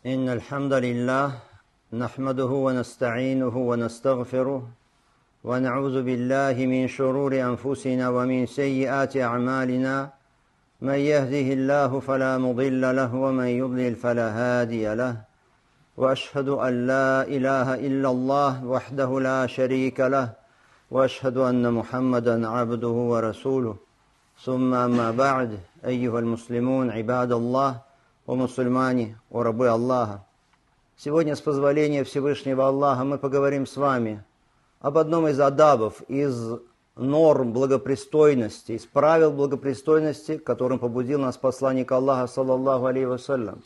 إن الحمد لله نحمده ونستعينه ونستغفره ونعوذ بالله من شرور أنفسنا ومن سيئات أعمالنا من يهده الله فلا مضل له ومن يضلل فلا هادي له وأشهد أن لا إله إلا الله وحده لا شريك له وأشهد أن محمدا عبده ورسوله ثم أما بعد أيها المسلمون عباد الله ومسلمане, о рабы Аллаха. Сегодня, с позволения Всевышнего Аллаха, мы поговорим с вами об одном из адабов, из норм благопристойности, из правил благопристойности, которым побудил нас посланник Аллаха, саллаллаху алейхи вассалям.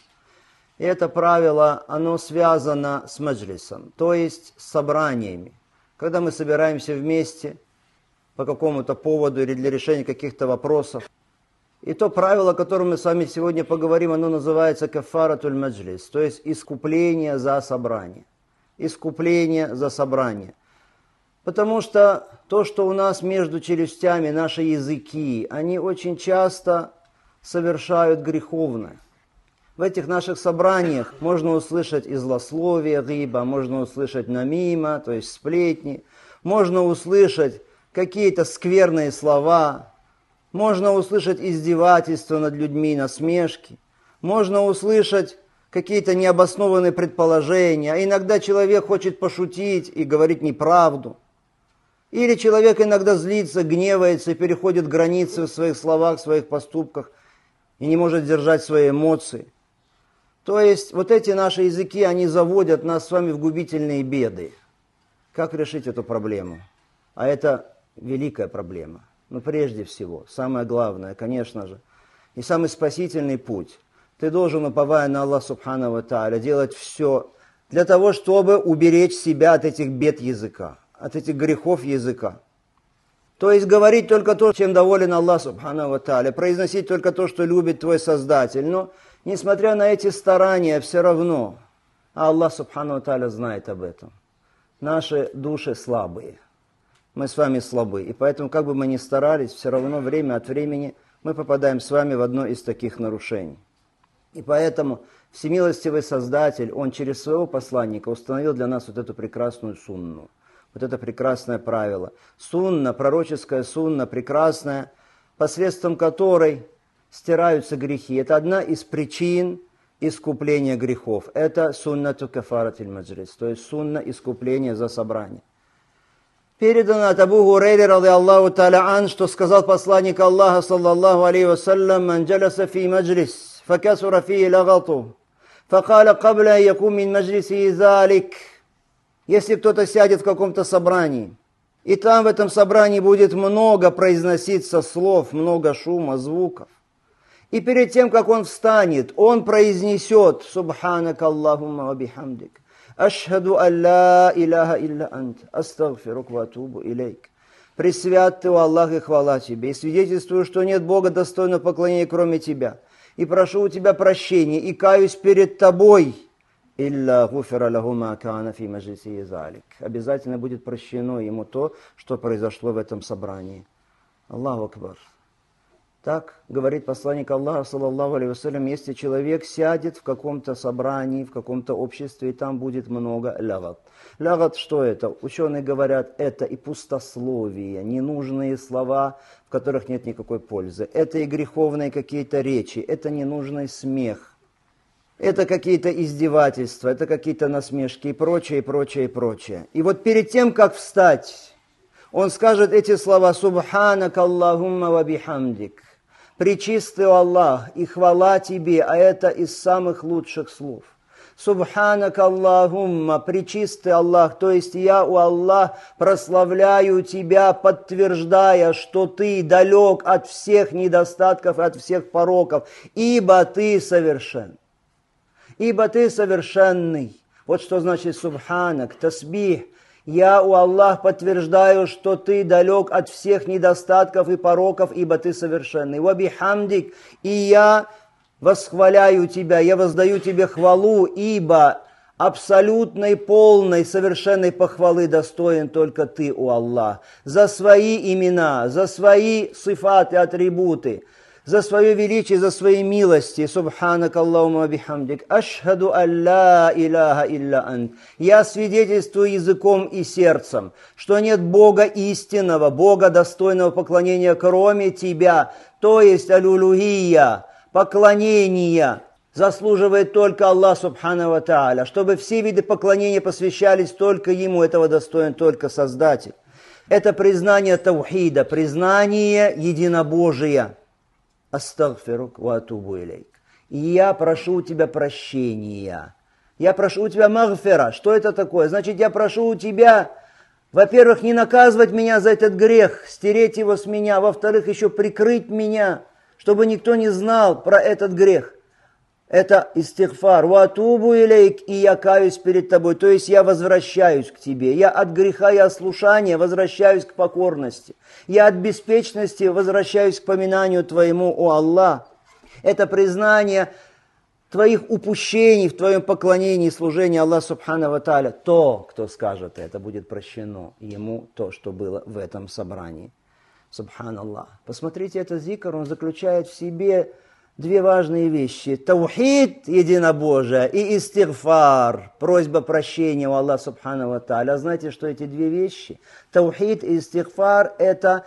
И это правило, оно связано с маджлисом, то есть с собраниями. Когда мы собираемся вместе по какому-то поводу или для решения каких-то вопросов. И то правило, о котором мы с вами сегодня поговорим, оно называется кафаратуль маджлис, то есть искупление за собрание. Искупление за собрание. Потому что то, что у нас между челюстями, наши языки, они очень часто совершают греховное. В этих наших собраниях можно услышать и злословие, гиба, можно услышать намима, то есть сплетни, можно услышать какие-то скверные слова, можно услышать издевательства над людьми, насмешки, можно услышать какие-то необоснованные предположения, а иногда человек хочет пошутить и говорить неправду. Или человек иногда злится, гневается и переходит границы в своих словах, в своих поступках и не может держать свои эмоции. То есть вот эти наши языки, они заводят нас с вами в губительные беды. Как решить эту проблему? А это великая проблема. Но прежде всего, самое главное, конечно же, и самый спасительный путь. Ты должен, уповая на Аллаха Субхану ва Тааля, делать все для того, чтобы уберечь себя от этих бед языка, от этих грехов языка. То есть говорить только то, чем доволен Аллах Субхану ва Тааля, произносить только то, что любит твой Создатель. Но, несмотря на эти старания, все равно, а Аллах Субхану ва Тааля знает об этом, наши души слабые. Мы с вами слабы, и поэтому, как бы мы ни старались, все равно время от времени мы попадаем с вами в одно из таких нарушений. И поэтому Всемилостивый Создатель, Он через своего посланника установил для нас вот эту прекрасную сунну, вот это прекрасное правило. Сунна, пророческая сунна, прекрасная, посредством которой стираются грехи. Это одна из причин искупления грехов. Это суннату кафаратиль маджлис, то есть сунна искупления за собрание. Передано от Абу Гурейры, рады Аллаху та'аля ан, что сказал посланник Аллаха, саллаллаху алейхи вассалям, «Ман джаласа фи маджлис, факасура фи лагату, факаля кабля якум мин маджлиси залик». Если кто-то сядет в каком-то собрании, и там в этом собрании будет много произноситься слов, много шума, звуков, и перед тем, как он встанет, он произнесет «Субханак Аллахумма ва бихамдик». Ашхаду алла иляха илля ант, астагфирук ва атубу илейк. Пресвят ты, о Аллах, и хвала тебе, и свидетельствую, что нет Бога достойного поклонения, кроме тебя. И прошу у тебя прощения, и каюсь перед тобой. Илля гуфира лаху ма кана фи маджлиси залик. Обязательно будет прощено ему то, что произошло в этом собрании. Аллаху акбар. Так говорит посланник Аллаха, саллаллаху алейхи вассалям, если человек сядет в каком-то собрании, в каком-то обществе, и там будет много лягат. Лягат, что это? Ученые говорят, это и пустословие, ненужные слова, в которых нет никакой пользы. Это и греховные какие-то речи, это ненужный смех. Это какие-то издевательства, это какие-то насмешки и прочее, и прочее, и прочее. И вот перед тем, как встать, он скажет эти слова «Субханак Аллахумма ва бихамдик». Пречистый Аллах, и хвала тебе, а это из самых лучших слов. Субханак Аллахумма, пречистый Аллах, то есть я, у Аллах, прославляю тебя, подтверждая, что ты далек от всех недостатков, от всех пороков, ибо ты совершен. Ибо ты совершенный. Вот что значит субханак, тасбих. Я, у Аллах, подтверждаю, что ты далек от всех недостатков и пороков, ибо ты совершенный. Ва бихамдик, и я восхваляю тебя, я воздаю тебе хвалу, ибо абсолютной, полной, совершенной похвалы достоин только ты, о Аллах. За свои имена, за свои сифаты, атрибуты, за свое величие, за свои милости. Субханак Аллахума бихамдик. Ашхаду алла иляха илля ант. Я свидетельствую языком и сердцем, что нет Бога истинного, Бога достойного поклонения, кроме Тебя. То есть алюлюхия, поклонения, заслуживает только Аллах Субхану ва Тааля. Чтобы все виды поклонения посвящались только Ему, этого достоин только Создатель. Это признание таухида, признание единобожия. Астагфирук ва атубу илейк. И я прошу у тебя прощения. Я прошу у тебя магфира. Что это такое? Значит, я прошу у тебя, во-первых, не наказывать меня за этот грех, стереть его с меня. Во-вторых, еще прикрыть меня, чтобы никто не знал про этот грех. Это истигфар. Ва атубу илейк. И я каюсь перед тобой. То есть я возвращаюсь к тебе. Я от греха и ослушания возвращаюсь к покорности. Я от беспечности возвращаюсь к поминанию Твоему, о Аллах. Это признание Твоих упущений в Твоем поклонении и служении Аллаху Субхану ва Тааля. То, кто скажет это, будет прощено ему то, что было в этом собрании. Субханаллах. Посмотрите, этот зикр, он заключает в себе две важные вещи. Таухид, единобожие, и истигфар, просьба прощения у Аллаха Субхану ва Тааля. Знаете, что эти две вещи, таухид и истигфар, это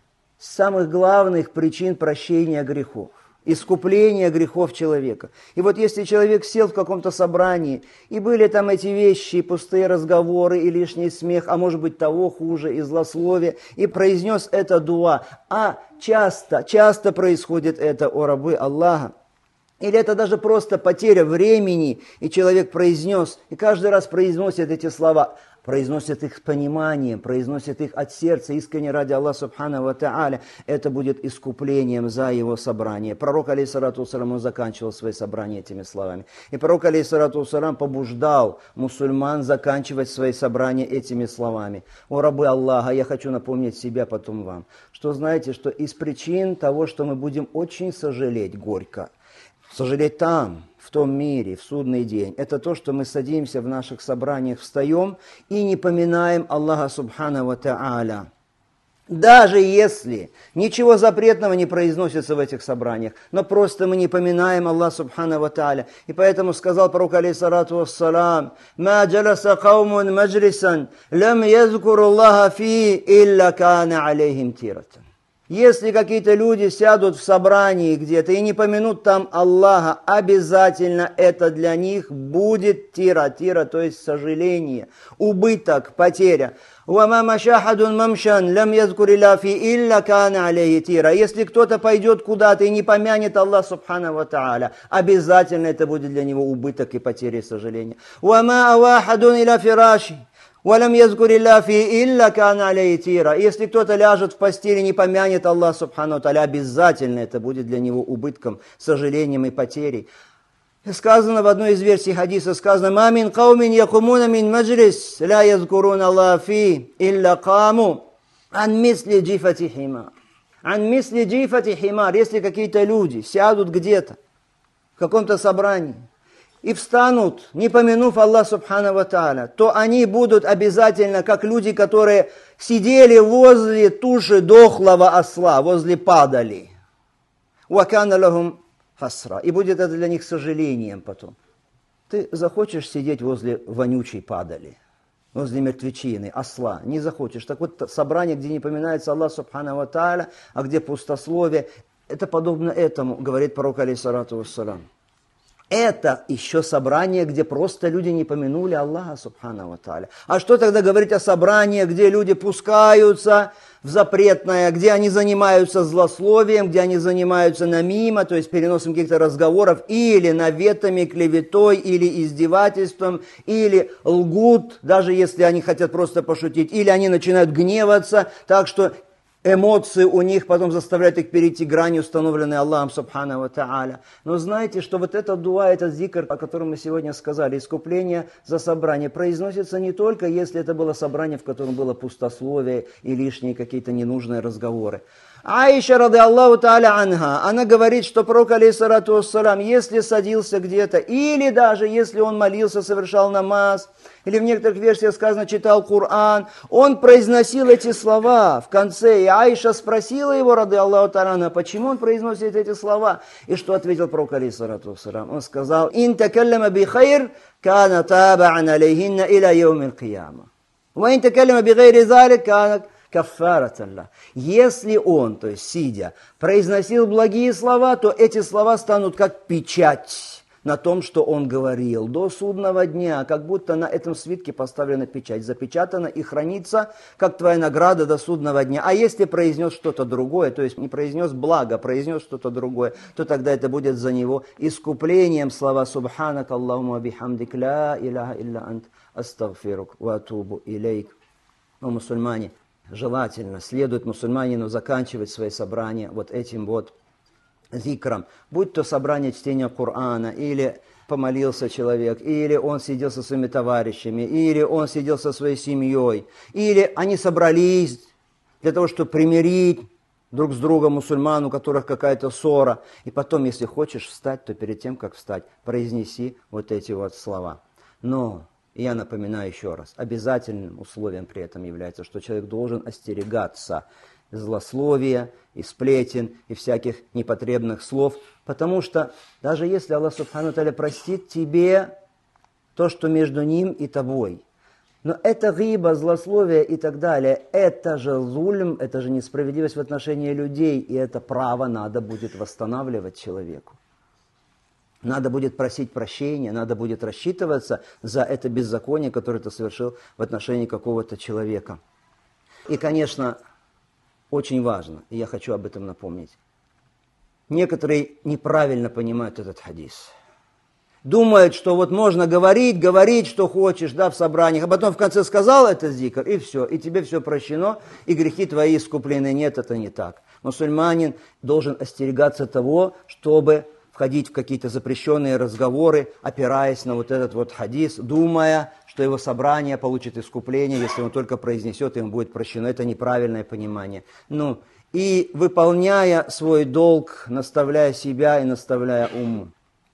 самых главных причин прощения грехов, искупления грехов человека. И вот если человек сел в каком-то собрании, и были там эти вещи, пустые разговоры, и лишний смех, а может быть того хуже, и злословие, и произнес это дуа, а часто происходит это, о рабы Аллаха, или это даже просто потеря времени, и человек произнес, и каждый раз произносит эти слова, произносит их с пониманием, произносит их от сердца, искренне ради Аллаха Субхану ва Тааля, это будет искуплением за его собрание. Пророк, алейхиссалату вассалям, он заканчивал свои собрания этими словами. И пророк, алейхиссалату вассалям, побуждал мусульман заканчивать свои собрания этими словами. О рабы Аллаха, я хочу напомнить себе, потом вам, что знаете, что из причин того, что мы будем очень сожалеть горько, сожалеть там, в том мире, в судный день, это то, что мы садимся в наших собраниях, встаем и не поминаем Аллаха Субхану ва Тааля. Даже если ничего запретного не произносится в этих собраниях, но просто мы не поминаем Аллаха Субхану ва Тааля. И поэтому сказал пророк, алейхиссалату вассалам, «Ма джаласа каумун маджлисан, лам язкуру Аллаха фи, илля кана алейхим тиратан». Если какие-то люди сядут в собрании где-то и не помянут там Аллаха, обязательно это для них будет тира, то есть сожаление, убыток, потеря. Если кто-то пойдет куда-то и не помянет Аллах Субхану ва Тааля, обязательно это будет для него убыток и потеря и сожаление. Если кто-то ляжет в постели и не помянет Аллах Субхану Тааля, обязательно это будет для него убытком, сожалением и потерей. Сказано в одной из версий хадиса, сказано, «Ма мин каумин якумуна мин маджлис, ла язкурун Аллах фи, илля каму, ан мисли джифати химар». Ан мисли джифати химар. Если какие-то люди сядут где-то, в каком-то собрании, и встанут, не помянув Аллах Субхану ва Тааля, то они будут обязательно, как люди, которые сидели возле туши дохлого осла, возле падали. «Вакана лахум хасра». И будет это для них сожалением потом. Ты захочешь сидеть возле вонючей падали, возле мертвечины, осла? Не захочешь. Так вот, собрание, где не поминается Аллах Субхану ва Тааля, а где пустословие, это подобно этому, говорит пророк, алейхиссалату вассалам. Это еще собрание, где просто люди не помянули Аллаха Субхану ва Тааля. А что тогда говорить о собрании, где люди пускаются в запретное, где они занимаются злословием, где они занимаются намима, то есть переносом каких-то разговоров, или наветами, клеветой, или издевательством, или лгут, даже если они хотят просто пошутить, или они начинают гневаться, так что эмоции у них потом заставляют их перейти грани, установленные Аллахом Субхану ва Тааля. Но знаете, что вот этот дуа, этот зикр, о котором мы сегодня сказали, искупление за собрание, произносится не только, если это было собрание, в котором было пустословие и лишние какие-то ненужные разговоры. Аиша, рады Аллаху та'аля анха, она говорит, что пророк, алейхиссалату вассалам, если садился где-то, или даже если он молился, совершал намаз, или в некоторых версиях сказано, читал Коран, он произносил эти слова в конце. И Аиша спросила его, рады Аллаху та'аля анха, почему он произносит эти слова. И что ответил пророк, алейхиссалату вассалам? Он сказал, «Ин такаллама би хайр, кана таба'ан алейхинна иля яумил кияма. Ва ин такаллама би гайри залик, кана каффараталлах». Если он, то есть сидя, произносил благие слова, то эти слова станут как печать на том, что он говорил до судного дня, как будто на этом свитке поставлена печать, запечатана и хранится, как твоя награда до судного дня. А если произнес что-то другое, то есть не произнес благо, произнес что-то другое, то тогда это будет за него искуплением слова «Субханак Аллахума бихамдик, ла иляха илля ант, астагфирук ва атубу илейк». О, мусульмане, желательно, следует мусульманину заканчивать свои собрания вот этим вот зикром, будь то собрание чтения Корана, или помолился человек, или он сидел со своими товарищами, или он сидел со своей семьей, или они собрались для того, чтобы примирить друг с другом мусульман, у которых какая-то ссора. И потом, если хочешь встать, то перед тем, как встать, произнеси вот эти вот слова. Но я напоминаю еще раз, обязательным условием при этом является, что человек должен остерегаться злословия и сплетен, и всяких непотребных слов, потому что даже если Аллах Субхану Тааля простит тебе то, что между ним и тобой, но это гиба, злословие и так далее, это же зульм, это же несправедливость в отношении людей, и это право надо будет восстанавливать человеку. Надо будет просить прощения, надо будет рассчитываться за это беззаконие, которое ты совершил в отношении какого-то человека. И, конечно, очень важно, и я хочу об этом напомнить. Некоторые неправильно понимают этот хадис. Думают, что вот можно говорить, что хочешь, да, в собраниях, а потом в конце сказал это зикр, и все, и тебе все прощено, и грехи твои искуплены. Нет, это не так. Мусульманин должен остерегаться того, чтобы входить в какие-то запрещенные разговоры, опираясь на вот этот вот хадис, думая, что его собрание получит искупление, если он только произнесет, и ему будет прощено. Это неправильное понимание. Ну, и выполняя свой долг, наставляя себя и наставляя уму.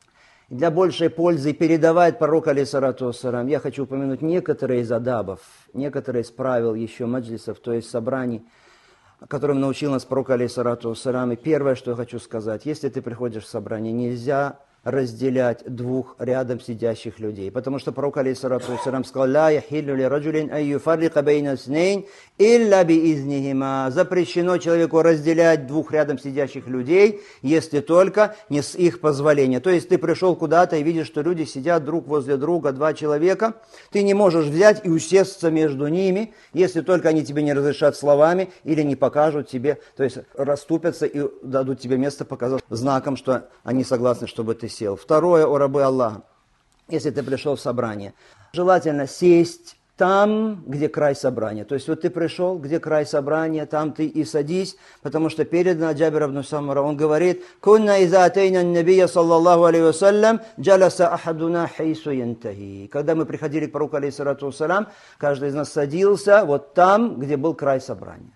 Для большей пользы передавает пророк, алейхиссалату вассалам, я хочу упомянуть некоторые из адабов, некоторые из правил еще маджлисов, то есть собраний, которым научил нас пророк, алейхиссалату вассалам. И первое, что я хочу сказать, если ты приходишь в собрание, нельзя разделять двух рядом сидящих людей. Потому что пророк, алейхиссалату вассалам, сказал, «Ла яхиллю ли раджулин ан юфаррика бейна снейн илля биизнихима». Запрещено человеку разделять двух рядом сидящих людей, если только не с их позволения. То есть ты пришел куда-то и видишь, что люди сидят друг возле друга, два человека, ты не можешь взять и усесться между ними, если только они тебе не разрешат словами или не покажут тебе, то есть расступятся и дадут тебе место, показав знаком, что они согласны, чтобы ты сел. Второе, о рабы Аллаха, если ты пришел в собрание, желательно сесть там, где край собрания. То есть вот ты пришел, где край собрания, там ты и садись, потому что передано Джабир ибн Самура, он говорит, «Кунна иза атейна набия саллаллаху алейхи вассалям, джаласа ахадуна хайсу янтахи». Когда мы приходили к пророку, алейхиссалату вассалям, каждый из нас садился вот там, где был край собрания.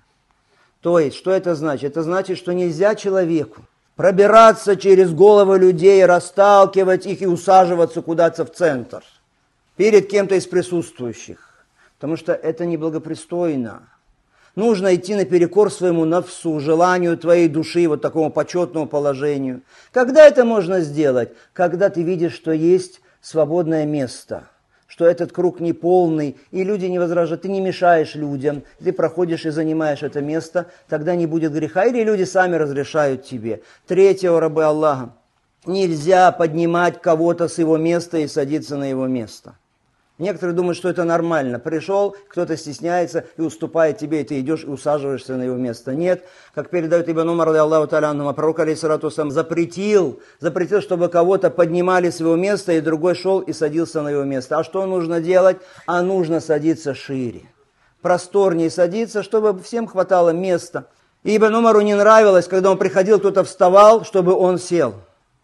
То есть, что это значит? Это значит, что нельзя человеку пробираться через головы людей, расталкивать их и усаживаться куда-то в центр, перед кем-то из присутствующих, потому что это неблагопристойно. Нужно идти наперекор своему нафсу, желанию твоей души, вот такому почетному положению. Когда это можно сделать? Когда ты видишь, что есть свободное место, что этот круг не полный, и люди не возражают, ты не мешаешь людям, ты проходишь и занимаешь это место, тогда не будет греха, или люди сами разрешают тебе. Третье, о рабы Аллаха, нельзя поднимать кого-то с его места и садиться на его место. Некоторые думают, что это нормально. Пришел, кто-то стесняется и уступает тебе, и ты идешь и усаживаешься на его место. Нет, как передает Ибн Умар, Аллаху та'аля анху, пророк, алейхиссалату вассалам, запретил, чтобы кого-то поднимали с его места, и другой шел и садился на его место. А что нужно делать? А нужно садиться шире, просторнее садиться, чтобы всем хватало места. И Ибн Умару не нравилось, когда он приходил, кто-то вставал, чтобы он сел.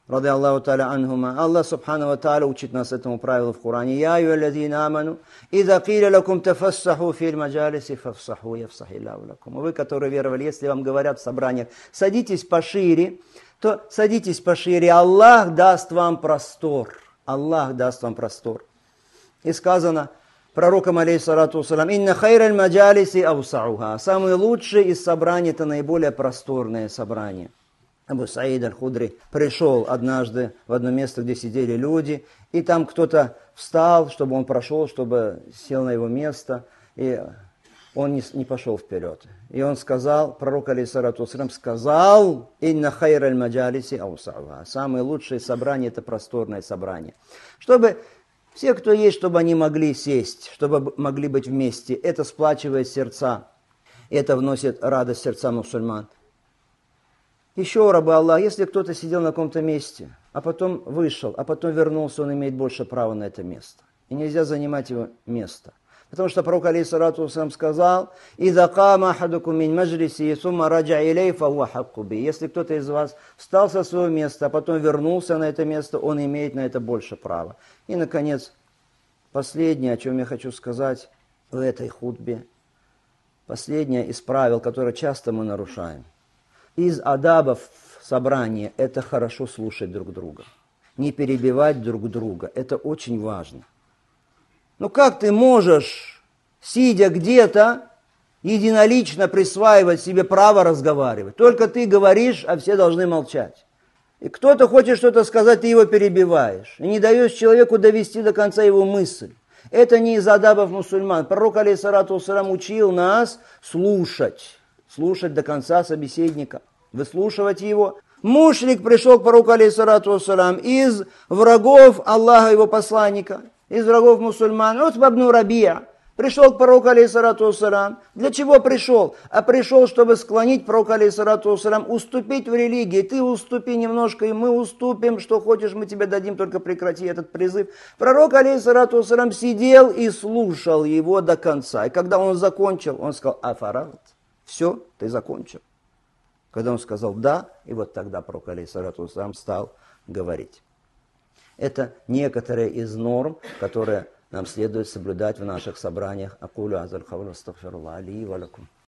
ради Аллаху та'аля анхума. Аллах субхану ва та'аля учит нас этому правилу в Коране. Я айюаллазина аману, иза киля лакум тафассаху фил маджалиси фафсаху яфсахиллаху лакум. Вы, которые веровали, если вам говорят в собраниях, садитесь пошире, то садитесь пошире, Аллах даст вам простор. Аллах даст вам простор. И сказано пророком, алейхиссалату вассалям, «Инна хайраль маджалиси аусауха». Самые лучшие из собраний – это наиболее просторные собрания. Абу Саид аль-Худри пришел однажды в одно место, где сидели люди, и там кто-то встал, чтобы он прошел, чтобы сел на его место, и он не пошел вперед. И он сказал, пророк, алейхиссалату вассалям, сказал, «Инна хайраль маджалиси аусауха». Самые лучшие собрания – это просторное собрание. Чтобы все, кто есть, чтобы они могли сесть, чтобы могли быть вместе. Это сплачивает сердца. Это вносит радость в сердца мусульман. Еще, рабы Аллах, если кто-то сидел на каком-то месте, а потом вышел, а потом вернулся, он имеет больше права на это место. И нельзя занимать его место. Потому что пророк, алейхиссалату вассалям, сказал, «Иза кама ахадукум мин маджлиси, сумма раджа илей, фахуа хакку би». Если кто-то из вас встал со своего места, а потом вернулся на это место, он имеет на это больше права. И, наконец, последнее, о чем я хочу сказать в этой хутбе, последнее из правил, которые часто мы нарушаем. Из адабов собрания – это хорошо слушать друг друга. Не перебивать друг друга – это очень важно. Ну как ты можешь, сидя где-то, единолично присваивать себе право разговаривать? Только ты говоришь, а все должны молчать. И кто-то хочет что-то сказать, ты его перебиваешь. И не даешь человеку довести до конца его мысль. Это не из адабов мусульман. Пророк, алейхиссалату вассалям, учил нас слушать. Слушать до конца собеседника. Выслушивать его. Мушрик пришел к пророку, алейхиссалату вассалям, из врагов Аллаха, его посланника. Из врагов мусульман. Утба ибн Рабия пришел к пророку, алейхиссалату вассалям. Для чего пришел? А пришел, чтобы склонить пророка, алейхиссалату вассалям, уступить в религии. Ты уступи немножко, и мы уступим. Что хочешь, мы тебе дадим, только прекрати этот призыв. Пророк, алейхиссалату вассалям, сидел и слушал его до конца. И когда он закончил, он сказал, афарат. Все, ты закончил. Когда он сказал да, и вот тогда пророк, алейхиссалату вассалям, стал говорить. Это некоторые из норм, которые нам следует соблюдать в наших собраниях. Акулю азаль хавлю астагфируллах али ва лакум.